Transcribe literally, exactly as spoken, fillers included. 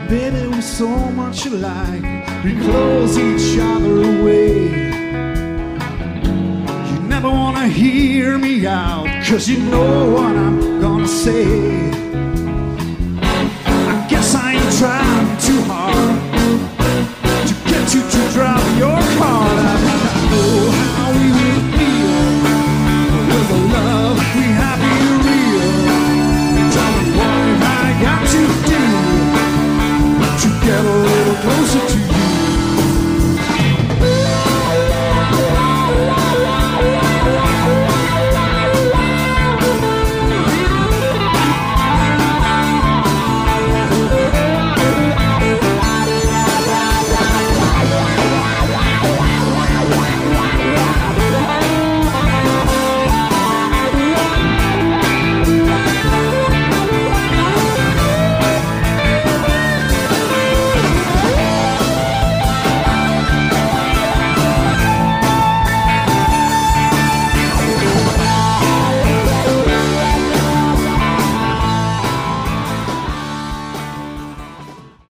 Baby, we're so much alike, we close each other away. Never wanna hear me out, 'cause you know what I'm gonna say.